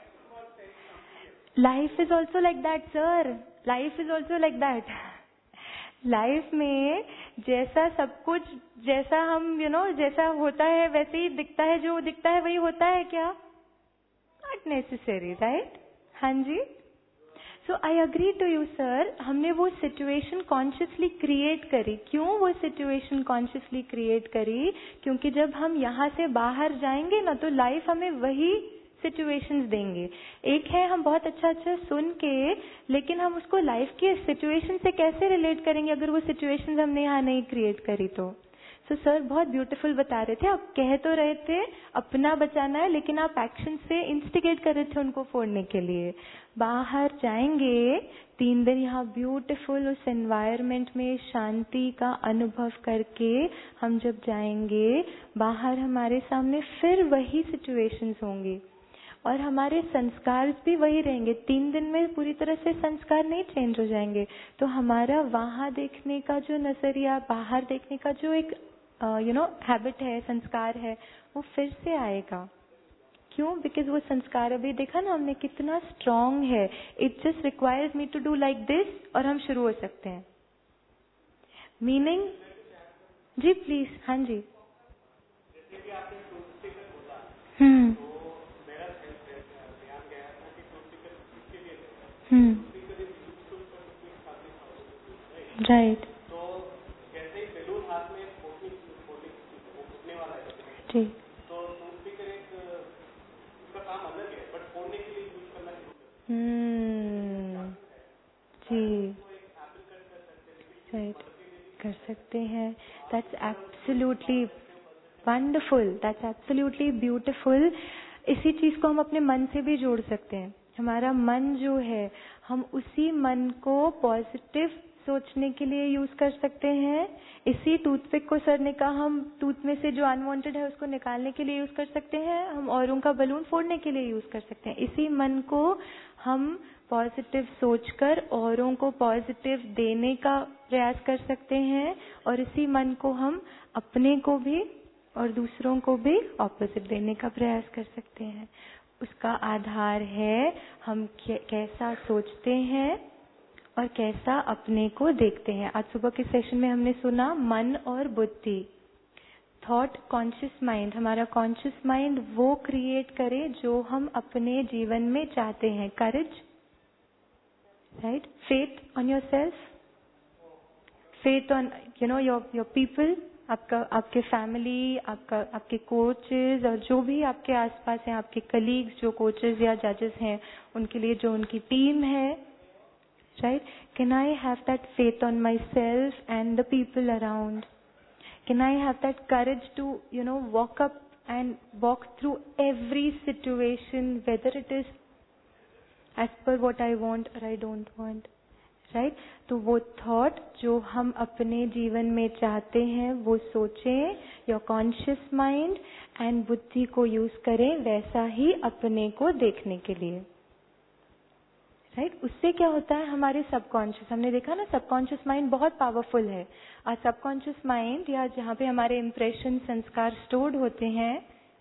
Life is also like that sir, life is also like that. Life में जैसा सब कुछ, जैसा हम जैसा होता है वैसे ही दिखता है, जो दिखता है वही होता है क्या? Not necessary, right. हाँ जी। So I agree to you sir, हमने वो सिचुएशन कॉन्शियसली क्रिएट करी। क्यों वो सिचुएशन कॉन्शियसली क्रिएट करी? क्योंकि जब हम यहाँ से बाहर जाएंगे ना, तो लाइफ हमें वही सिचुएशंस देंगे। एक है हम बहुत अच्छा सुन के, लेकिन हम उसको लाइफ के सिचुएशन से कैसे रिलेट करेंगे अगर वो सिचुएशंस हमने यहाँ नहीं क्रिएट करी तो। सो सर बहुत ब्यूटीफुल बता रहे थे, आप कह तो रहे थे अपना बचाना है, लेकिन आप एक्शन से इंस्टिगेट कर रहे थे उनको फोड़ने के लिए। बाहर जाएंगे 3 दिन, यहाँ ब्यूटीफुल उस एनवायरनमेंट में शांति का अनुभव करके हम जब जाएंगे बाहर, हमारे सामने फिर वही सिचुएशंस होंगी और हमारे संस्कार भी वही रहेंगे। 3 दिन में पूरी तरह से संस्कार नहीं चेंज हो जाएंगे, तो हमारा वहां देखने का जो नजरिया, बाहर देखने का जो एक हैबिट है, संस्कार है, वो फिर से आएगा। क्यों? बिकॉज वो संस्कार अभी देखा ना हमने कितना स्ट्रांग है. It just requires me to do like this और हम शुरू हो सकते हैं. मीनिंग जी प्लीज. हाँ जी. राइट. जी. जी. राइट. कर सकते हैं. That's absolutely wonderful. That's absolutely beautiful. इसी चीज को हम अपने मन से भी जोड़ सकते हैं. हमारा मन जो है, हम उसी मन को पॉजिटिव सोचने के लिए यूज कर सकते हैं. इसी टूथपिक को सर ने कहा हम टूथ में से जो अनवांटेड है उसको निकालने के लिए यूज कर सकते हैं. हम औरों का बलून फोड़ने के लिए यूज कर सकते हैं. इसी मन को हम पॉजिटिव सोचकर औरों को पॉजिटिव देने का प्रयास कर सकते हैं. और इसी मन को हम अपने को भी और दूसरों को भी ऑपोजिट देने का प्रयास कर सकते हैं. उसका आधार है हम कैसा सोचते हैं और कैसा अपने को देखते हैं. आज सुबह के सेशन में हमने सुना मन और बुद्धि. Thought conscious mind. हमारा कॉन्शियस माइंड वो क्रिएट करे जो हम अपने जीवन में चाहते हैं. Courage, right. Faith on yourself, faith on your people, आपके फैमिली, आपके कोचेस और जो भी आपके आसपास हैं, आपके कलीग्स जो कोचेस या जजेस हैं, उनके लिए जो उनकी टीम है. Right. Can I have that faith on my self and the people around? Can I have that courage to, walk up and walk through every situation, whether it is as per what I want or I don't want, right? तो वो thought जो हम अपने जीवन में चाहते हैं वो सोचें, your conscious mind and बुद्धि को use करें वैसा ही अपने को देखने के लिए. राइट. उससे क्या होता है, हमारे सबकॉन्शियस, हमने देखा ना सबकॉन्शियस माइंड बहुत पावरफुल है. आज सबकॉन्शियस माइंड या जहाँ पे हमारे इम्प्रेशन, संस्कार स्टोर्ड होते हैं,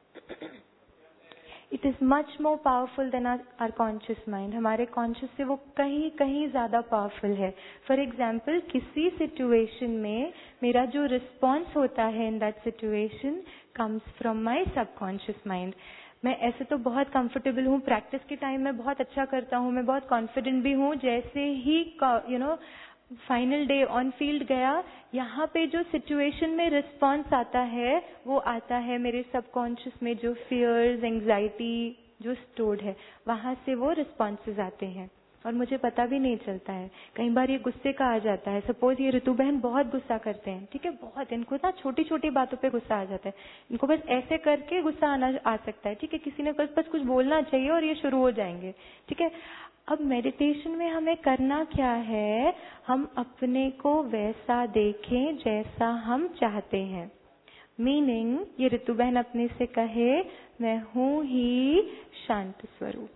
it is much more powerful than our conscious mind. हमारे कॉन्शियस से वो कहीं कहीं ज्यादा पावरफुल है. फॉर एग्जाम्पल, किसी सिचुएशन में मेरा जो रिस्पॉन्स होता है in that situation comes from my subconscious mind. मैं ऐसे तो बहुत कंफर्टेबल हूँ, प्रैक्टिस के टाइम में बहुत अच्छा करता हूँ, मैं बहुत कॉन्फिडेंट भी हूँ. जैसे ही फाइनल डे ऑन फील्ड गया, यहाँ पे जो सिचुएशन में रिस्पॉन्स आता है वो आता है मेरे सबकॉन्शियस में जो फियर्स, एंग्जाइटी जो स्टोर्ड है, वहां से वो रिस्पॉन्सेज आते हैं और मुझे पता भी नहीं चलता है. कई बार ये गुस्से का आ जाता है. सपोज ये ऋतु बहन बहुत गुस्सा करते हैं, ठीक है, बहुत. इनको ना छोटी छोटी बातों पे गुस्सा आ जाता है. इनको बस ऐसे करके गुस्सा आ सकता है, ठीक है. किसी ने बस कुछ बोलना चाहिए और ये शुरू हो जाएंगे, ठीक है. अब मेडिटेशन में हमें करना क्या है, हम अपने को वैसा देखें जैसा हम चाहते हैं. मीनिंग ये ऋतु बहन अपने से कहे, मैं हूं ही शांत स्वरूप,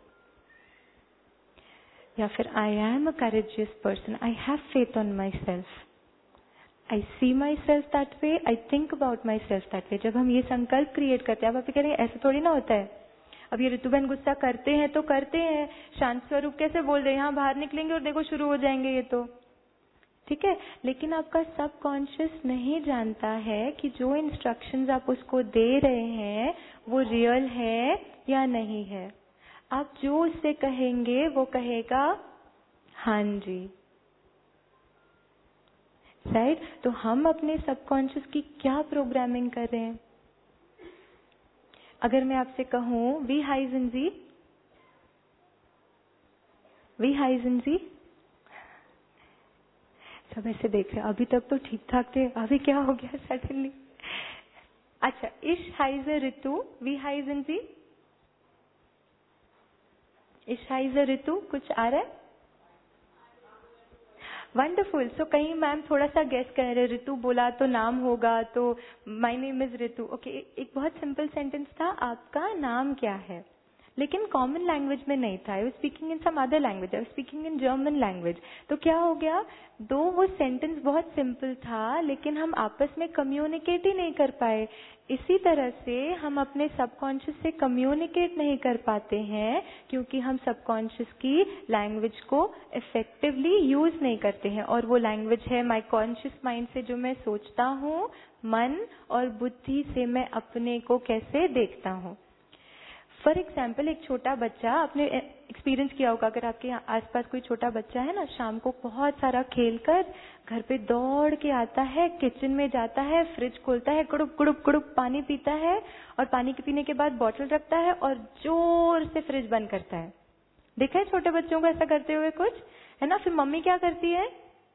या फिर I am a courageous person, I have faith on my self, I see my self that way, I think about my self that way. जब हम ये संकल्प क्रिएट करते हैं, अब आप कह रहे हैं ऐसा थोड़ी ना होता है. अब ये ऋतुबहन गुस्सा करते हैं तो करते हैं, शांत स्वरूप कैसे बोल रहे हैं, यहाँ बाहर निकलेंगे और देखो शुरू हो जाएंगे ये तो, ठीक है. लेकिन आपका सबकॉन्शियस नहीं जानता है कि जो इंस्ट्रक्शंस आप उसको दे रहे हैं वो रियल है या नहीं है. आप जो उससे कहेंगे वो कहेगा हाँ जी, राइट. तो हम अपने सबकॉन्शियस की क्या प्रोग्रामिंग कर रहे हैं. अगर मैं आपसे कहूं वी हाइजन जी, वी हाइजन जी, सब ऐसे देख रहे हैं. अभी तक तो ठीक ठाक थे, अभी क्या हो गया सडनली. अच्छा, इश हाइजर ऋतु, वी हाइजन जी, इश हाइजर ऋतु, कुछ आ रहा है. वंडरफुल. सो कहीं मैम थोड़ा सा गेस कर रहे, ऋतु बोला तो नाम होगा, तो my name is Ritu. Okay, एक बहुत सिंपल सेंटेंस था, आपका नाम क्या है. लेकिन कॉमन लैंग्वेज में नहीं था। I was speaking in some other language, I was speaking in German language. तो क्या हो गया, दो वो सेंटेंस बहुत सिंपल था लेकिन हम आपस में कम्युनिकेट ही नहीं कर पाए। इसी तरह से हम अपने सबकॉन्शियस से कम्युनिकेट नहीं कर पाते हैं क्योंकि हम सबकॉन्शियस की लैंग्वेज को इफेक्टिवली यूज नहीं करते हैं। और वो लैंग्वेज है माय कॉन्शियस माइंड से जो मैं सोचता हूँ, मन और बुद्धि से मैं अपने को कैसे देखता हूँ। फॉर एग्जाम्पल, एक छोटा बच्चा, आपने एक्सपीरियंस किया होगा, अगर आपके आसपास कोई छोटा बच्चा है ना, शाम को बहुत सारा खेलकर घर पे दौड़ के आता है, किचन में जाता है, फ्रिज खोलता है, गुड़ुप गुड़ुप गुड़ुप पानी पीता है और पानी के पीने के बाद बॉटल रखता है और जोर से फ्रिज बंद करता है। देखा है छोटे बच्चों को ऐसा करते हुए कुछ, है ना? फिर मम्मी क्या करती है?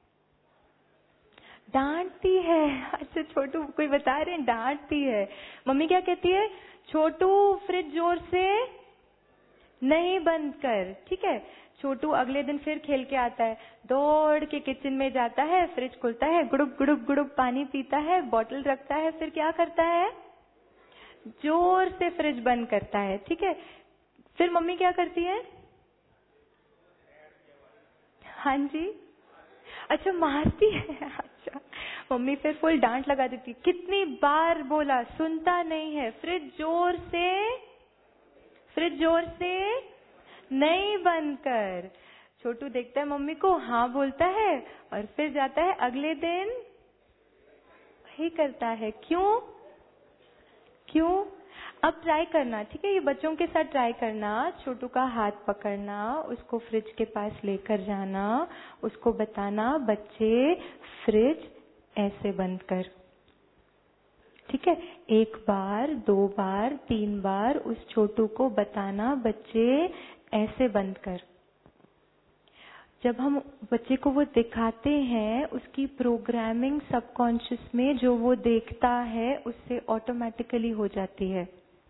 डांटती है। अच्छा छोटू, कोई बता रहे हैं, डांटती है। मम्मी क्या कहती है? छोटू फ्रिज जोर से नहीं बंद कर, ठीक है। छोटू अगले दिन फिर खेल के आता है, दौड़ के किचन में जाता है, फ्रिज खोलता है, गुड़ुप गुड़ुप गुड़ुप पानी पीता है, बॉटल रखता है, फिर क्या करता है? जोर से फ्रिज बंद करता है, ठीक है। फिर मम्मी क्या करती है? हाँ जी, अच्छा मारती है। अच्छा, मम्मी फिर फुल डांट लगा देती, कितनी बार बोला, सुनता नहीं है, फ्रिज जोर से नहीं बंद कर। छोटू देखता है मम्मी को, हाँ बोलता है और फिर जाता है अगले दिन वही करता है। क्यों? अब ट्राई करना, ठीक है, ये बच्चों के साथ ट्राई करना। छोटू का हाथ पकड़ना, उसको फ्रिज के पास लेकर जाना, उसको बताना, बच्चे फ्रिज ऐसे बंद कर, ठीक है। 1 बार, 2 बार, 3 बार उस छोटू को बताना, बच्चे ऐसे बंद कर। जब हम बच्चे को वो दिखाते हैं, उसकी प्रोग्रामिंग सबकॉन्शियस में जो वो देखता है उससे ऑटोमेटिकली हो जाती है।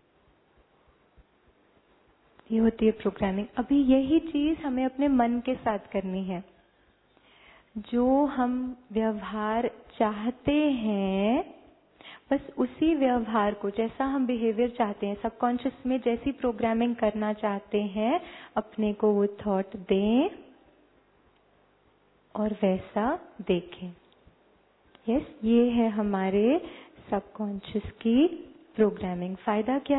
ये होती है प्रोग्रामिंग। अभी यही चीज हमें अपने मन के साथ करनी है। जो हम व्यवहार चाहते हैं, बस उसी व्यवहार को, जैसा हम बिहेवियर चाहते हैं, सबकॉन्शियस में जैसी प्रोग्रामिंग करना चाहते हैं, अपने को वो थॉट दें और वैसा देखें। यस, ये है हमारे सबकॉन्शियस की प्रोग्रामिंग। फायदा क्या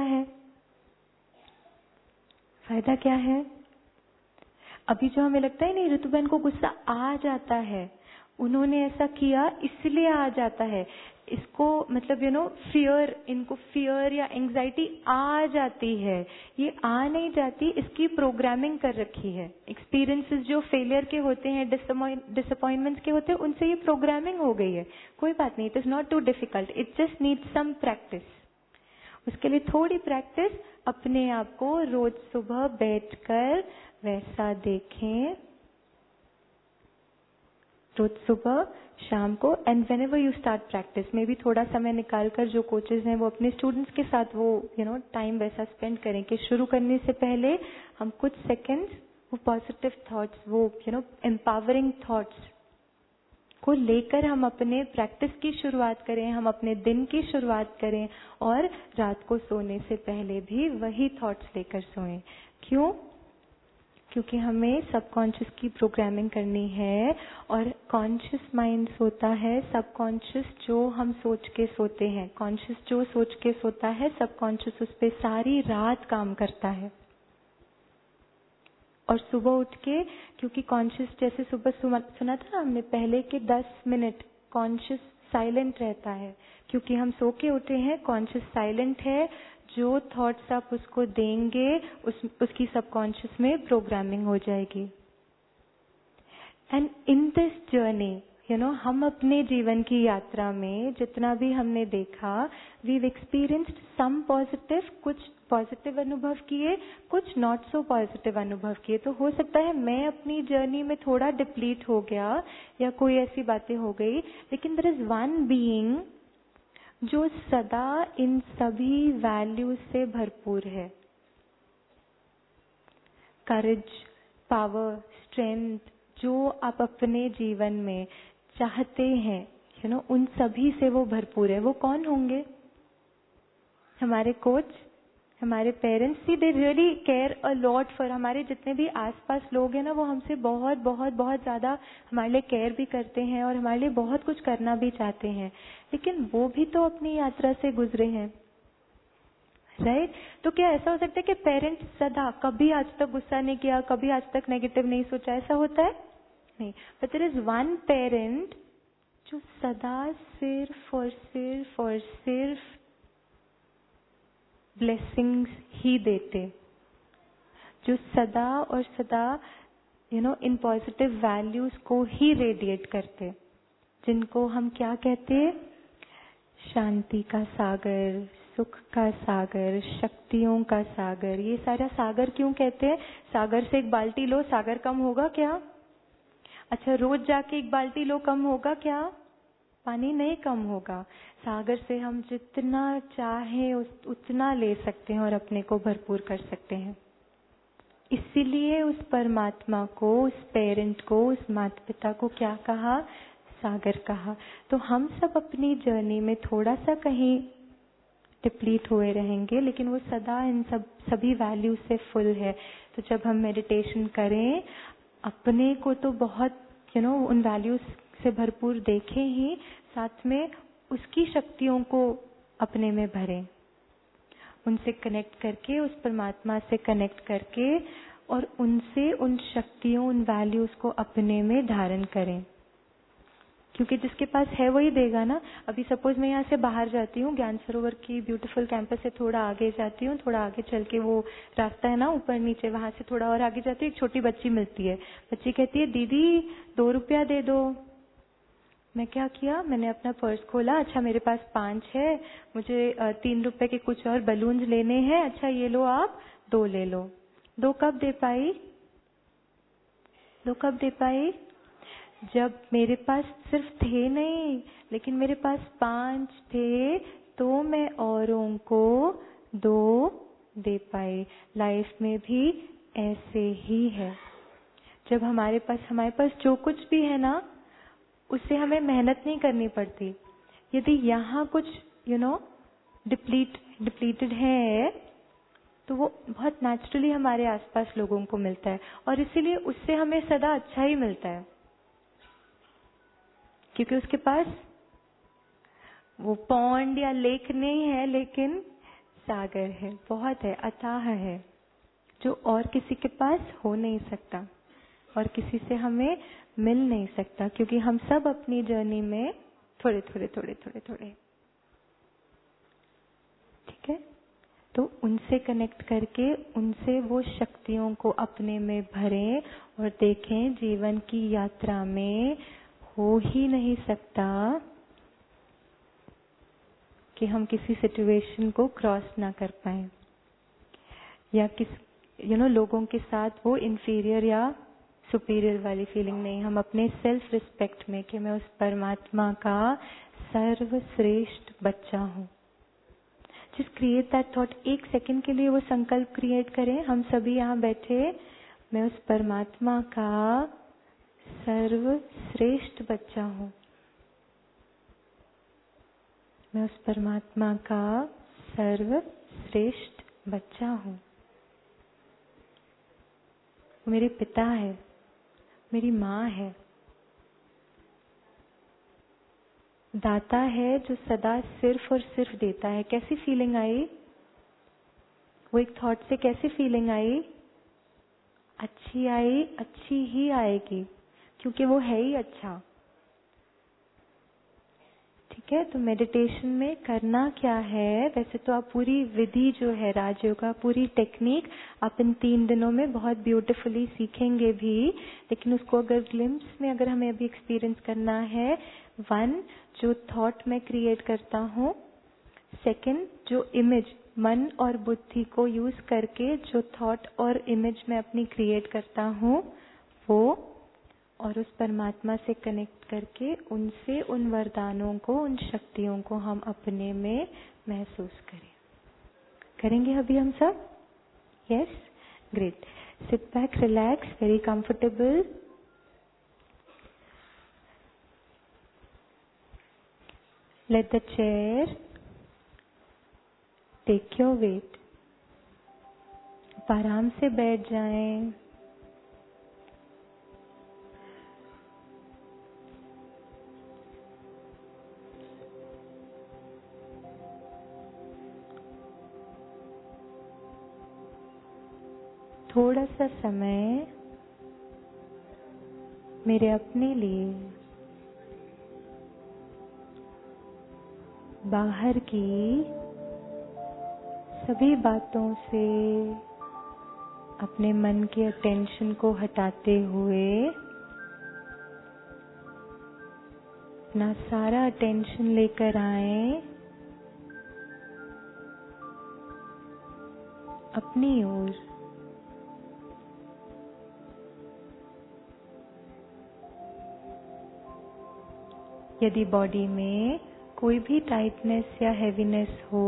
है? अभी जो हमें लगता है नहीं, ऋतुबहन को गुस्सा आ जाता है, उन्होंने ऐसा किया इसलिए आ जाता है, इसको मतलब फियर, इनको फियर या एंजाइटी आ जाती है। ये आ नहीं जाती, इसकी प्रोग्रामिंग कर रखी है। एक्सपीरियंसेस जो फेलियर के होते हैं, डिसअपॉइंटमेंट्स के होते हैं, उनसे ये प्रोग्रामिंग हो गई है। कोई बात नहीं, it is not too difficult, it just needs some practice. उसके लिए थोड़ी प्रैक्टिस, अपने आप को रोज सुबह बैठकर वैसा देखें, रोज सुबह, शाम को, and whenever you start practice में भी थोड़ा समय निकालकर, जो कोचेज हैं वो अपने स्टूडेंट्स के साथ वो टाइम वैसा स्पेंड करें कि शुरू करने से पहले हम कुछ सेकंड्स वो पॉजिटिव थॉट्स, वो एम्पावरिंग थॉट्स को लेकर हम अपने प्रैक्टिस की शुरुआत करें, हम अपने दिन की शुरुआत करें और रात को सोने से पहले भी वही थॉट्स लेकर सोएं। क्यों? क्योंकि हमें सबकॉन्शियस की प्रोग्रामिंग करनी है और कॉन्शियस माइंड सोता है, सबकॉन्शियस जो हम सोच के सोते हैं, कॉन्शियस जो सोच के सोता है, सबकॉन्शियस उस पे सारी रात काम करता है। और सुबह उठ के, क्योंकि कॉन्शियस जैसे सुबह सुना था ना हमने पहले के 10 मिनट कॉन्शियस साइलेंट रहता है, क्योंकि हम सो के उठे हैं, कॉन्शियस साइलेंट है। जो थॉट्स आप उसको देंगे उसकी सबकॉन्शियस में प्रोग्रामिंग हो जाएगी। एंड इन दिस जर्नी हम अपने जीवन की यात्रा में जितना भी हमने देखा, वीव एक्सपीरियंस्ड सम पॉजिटिव, कुछ पॉजिटिव अनुभव किए, कुछ नॉट सो पॉजिटिव अनुभव किए। तो हो सकता है मैं अपनी जर्नी में थोड़ा डिप्लीट हो गया या कोई ऐसी बातें हो गई, लेकिन देयर इज वन बीइंग जो सदा इन सभी वैल्यूज से भरपूर है। करेज, पावर, स्ट्रेंथ, जो आप अपने जीवन में चाहते हैं, उन सभी से वो भरपूर है। वो कौन होंगे? हमारे कोच हमारे पेरेंट्स ही they really care a lot for, हमारे जितने भी आसपास लोग हैं ना वो हमसे बहुत बहुत बहुत ज्यादा हमारे लिए केयर भी करते हैं और हमारे लिए बहुत कुछ करना भी चाहते हैं, लेकिन वो भी तो अपनी यात्रा से गुजरे हैं, राइट? तो क्या ऐसा हो सकता है कि पेरेंट्स सदा कभी आज तक गुस्सा नहीं किया, कभी आज तक नेगेटिव नहीं सोचा, ऐसा होता है? नहीं। But there is one parent जो सदा सिर्फ और सिर्फ और सिर्फ ब्लेसिंग्स ही देते, जो सदा और सदा इन पॉजिटिव वैल्यूज को ही रेडिएट करते, जिनको हम क्या कहते हैं? शांति का सागर, सुख का सागर, शक्तियों का सागर। ये सारा सागर क्यों कहते हैं? सागर से एक बाल्टी लो, सागर कम होगा क्या? अच्छा, रोज जाके एक बाल्टी लो, कम होगा क्या? पानी नहीं कम होगा। सागर से हम जितना चाहे उतना ले सकते हैं और अपने को भरपूर कर सकते हैं। इसीलिए उस परमात्मा को, उस पेरेंट को, उस माता पिता को क्या कहा? सागर कहा। तो हम सब अपनी जर्नी में थोड़ा सा कहीं डिप्लीट हुए रहेंगे, लेकिन वो सदा इन सभी वैल्यू से फुल है। तो जब हम मेडिटेशन करें, अपने को तो बहुत उन वैल्यूज से भरपूर देखें ही, साथ में उसकी शक्तियों को अपने में भरें, उनसे कनेक्ट करके, उस परमात्मा से कनेक्ट करके और उनसे उन शक्तियों, उन वैल्यूज को अपने में धारण करें, क्योंकि जिसके पास है वही देगा ना। अभी सपोज मैं यहाँ से बाहर जाती हूँ, ज्ञान सरोवर की ब्यूटीफुल कैंपस से थोड़ा आगे जाती हूँ, थोड़ा आगे चल के वो रास्ता है ना ऊपर नीचे, वहां से थोड़ा और आगे जाती हूँ, एक छोटी बच्ची मिलती है। बच्ची कहती है, दीदी 2 रुपया दे दो। मैं क्या किया, मैंने अपना पर्स खोला, अच्छा मेरे पास 5 है, मुझे 3 रुपए के कुछ और बलून्स लेने हैं, अच्छा ये लो आप 2 ले लो। 2 कब दे पाई? 2 कब दे पाई? जब मेरे पास सिर्फ थे नहीं, लेकिन मेरे पास 5 थे, तो मैं औरों को 2 दे पाई। लाइफ में भी ऐसे ही है। जब हमारे पास जो कुछ भी है ना, उससे हमें मेहनत नहीं करनी पड़ती। यदि यहाँ कुछ डिप्लीटेड है, तो वो बहुत नेचुरली हमारे आसपास लोगों को मिलता है, और इसीलिए उससे हमें सदा अच्छा ही मिलता है, क्योंकि उसके पास वो पॉन्ड या लेक नहीं है, लेकिन सागर है, बहुत है, अथाह है, जो और किसी के पास हो नहीं सकता और किसी से हमें मिल नहीं सकता, क्योंकि हम सब अपनी जर्नी में थोड़े थोड़े थोड़े थोड़े थोड़े, ठीक है? तो उनसे कनेक्ट करके, उनसे वो शक्तियों को अपने में भरें और देखें जीवन की यात्रा में हो ही नहीं सकता कि हम किसी सिचुएशन को क्रॉस ना कर पाए, या लोगों के साथ वो इंफीरियर या सुपीरियर वाली फीलिंग नहीं। हम अपने सेल्फ रिस्पेक्ट में, कि मैं उस परमात्मा का सर्वश्रेष्ठ बच्चा हूँ। Just create that thought. 1 second के लिए वो संकल्प क्रिएट करें, हम सभी यहाँ बैठे, मैं उस परमात्मा का सर्वश्रेष्ठ बच्चा हूँ। मैं उस परमात्मा का सर्वश्रेष्ठ बच्चा हूँ। वो मेरे पिता है, मेरी माँ है, दाता है जो सदा सिर्फ और सिर्फ देता है। कैसी फीलिंग आई? वो एक थॉट से कैसी फीलिंग आई? अच्छी आई, अच्छी ही आएगी, क्योंकि वो है ही अच्छा। ठीक है? तो मेडिटेशन में करना क्या है? वैसे तो आप पूरी विधि जो है राजयोगा, पूरी टेक्निक आप इन 3 दिनों में बहुत ब्यूटीफुली सीखेंगे भी, लेकिन उसको अगर ग्लिम्स में अगर हमें अभी एक्सपीरियंस करना है, 1 जो थॉट मैं क्रिएट करता हूँ, 2 जो इमेज मन और बुद्धि को यूज करके जो थॉट और इमेज मैं अपनी क्रिएट करता हूँ वो, और उस परमात्मा से कनेक्ट करके उनसे उन वरदानों को, उन शक्तियों को हम अपने में महसूस करें। करेंगे अभी हम सब? Yes, great. Sit back, relax, very comfortable. Let the chair take your weight. आप आराम से बैठ जाएं। थोड़ा सा समय मेरे अपने लिए बाहर की सभी बातों से अपने मन के अटेंशन को हटाते हुए अपना सारा अटेंशन लेकर आए अपनी ओर। यदि बॉडी में कोई भी टाइटनेस या हेवीनेस हो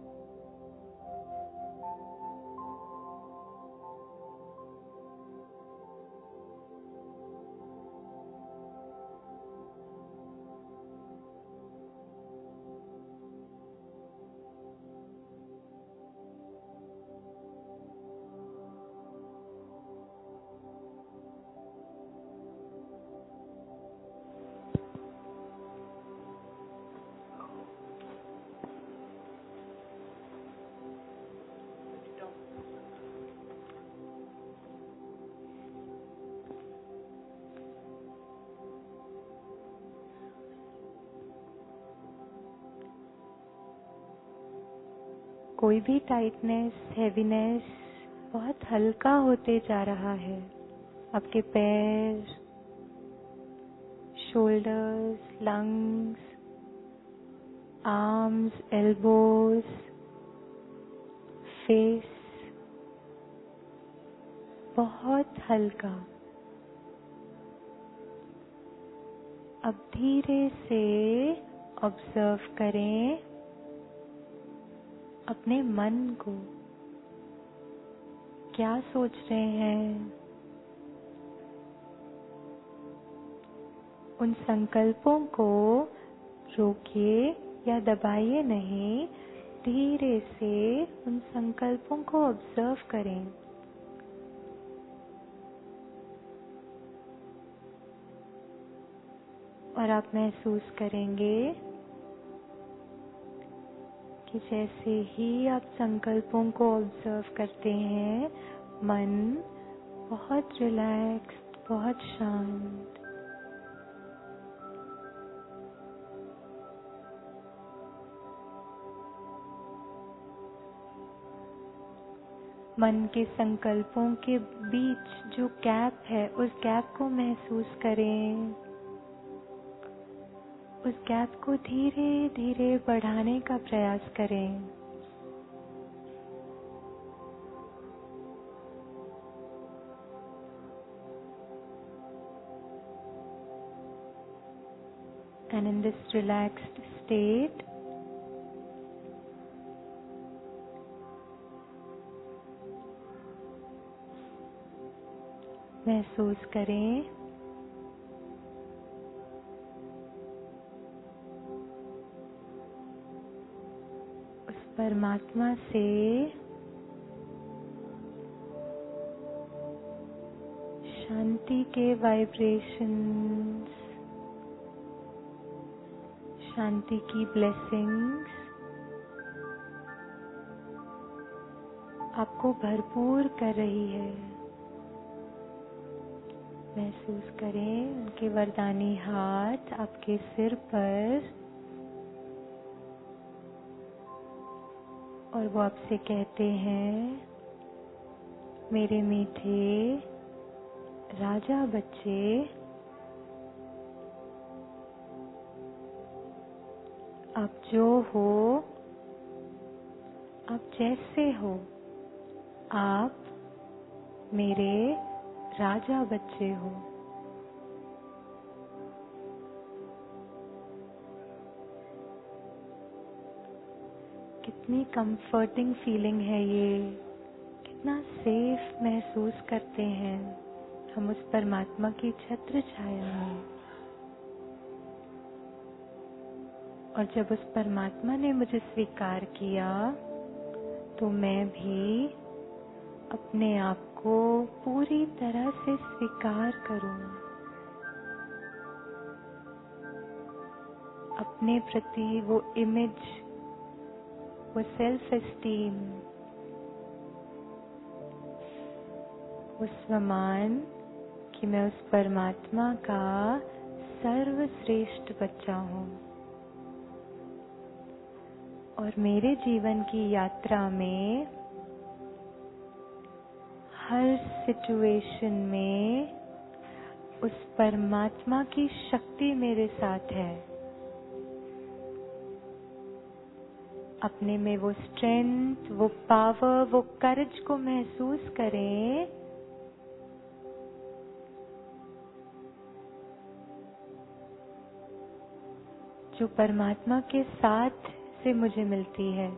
कोई भी टाइटनेस, हेवीनेस बहुत हल्का होते जा रहा है। आपके पैर, shoulders, lungs, arms, elbows, face बहुत हल्का। अब धीरे से ऑब्जर्व करें अपने मन को, क्या सोच रहे हैं। उन संकल्पों को रोकिए या दबाइए नहीं, धीरे से उन संकल्पों को ऑब्जर्व करें। और आप महसूस करेंगे कि जैसे ही आप संकल्पों को ऑब्जर्व करते हैं, मन बहुत रिलैक्स्ड, बहुत शांत। मन के संकल्पों के बीच जो गैप है, उस गैप को महसूस करें। उस गैप को धीरे धीरे बढ़ाने का प्रयास करें। And in this relaxed state, महसूस करें उस परमात्मा से शांति के वाइब्रेशंस, शांति की ब्लेसिंग्स आपको भरपूर कर रही है। महसूस करें उनके वरदानी हाथ आपके सिर पर, और वो आपसे कहते हैं, मेरे मीठे राजा बच्चे, आप जो हो, आप जैसे हो, आप मेरे राजा बच्चे हो। कितनी कंफर्टिंग फीलिंग है ये, कितना सेफ महसूस करते हैं हम उस परमात्मा की छत्र छाया में। और जब उस परमात्मा ने मुझे स्वीकार किया, तो मैं भी अपने आप को पूरी तरह से स्वीकार करो। अपने प्रति वो इमेज, वो सेल्फ एस्टीम, वो स्वमान कि मैं उस परमात्मा का सर्वश्रेष्ठ बच्चा हूँ और मेरे जीवन की यात्रा में हर सिचुएशन में उस परमात्मा की शक्ति मेरे साथ है। अपने में वो स्ट्रेंथ, वो पावर, वो करेज को महसूस करें जो परमात्मा के साथ से मुझे मिलती है।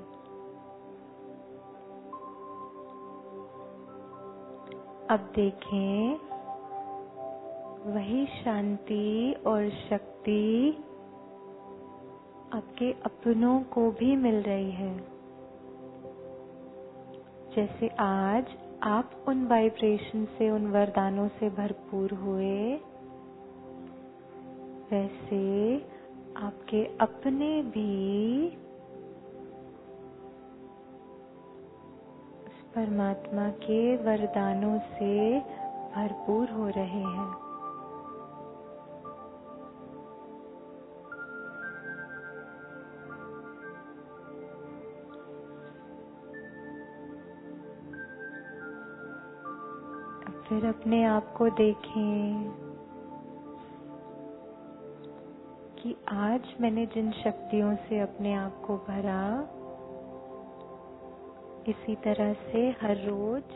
अब देखें वही शांति और शक्ति आपके अपनों को भी मिल रही है। जैसे आज आप उन वाइब्रेशन से, उन वरदानों से भरपूर हुए, वैसे आपके अपने भी उस परमात्मा के वरदानों से भरपूर हो रहे हैं। फिर अपने आप को देखें कि आज मैंने जिन शक्तियों से अपने आप को भरा, इसी तरह से हर रोज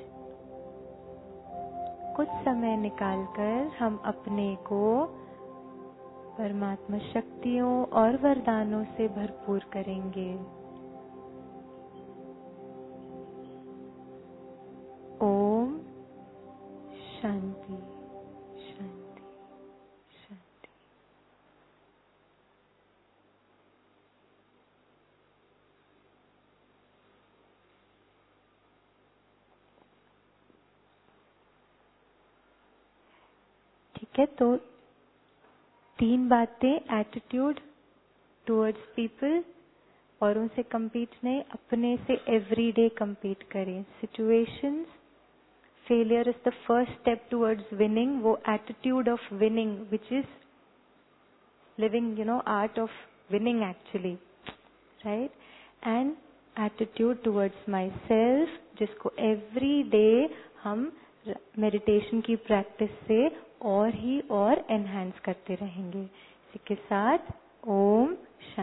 कुछ समय निकालकर हम अपने को परमात्मा शक्तियों और वरदानों से भरपूर करेंगे। ओम शांति शांति शांति। ठीक है, तो 3 बातें, एटीट्यूड टुवर्ड्स पीपल, और उनसे compete नहीं, अपने से एवरीडे compete करें। Situations, failure is the first step towards winning, वो attitude of winning which is living, art of winning actually, right? And attitude towards myself, जिसको every day हम मेडिटेशन की प्रैक्टिस से और ही और एनहांस करते रहेंगे। इसी के साथ ओम शांति।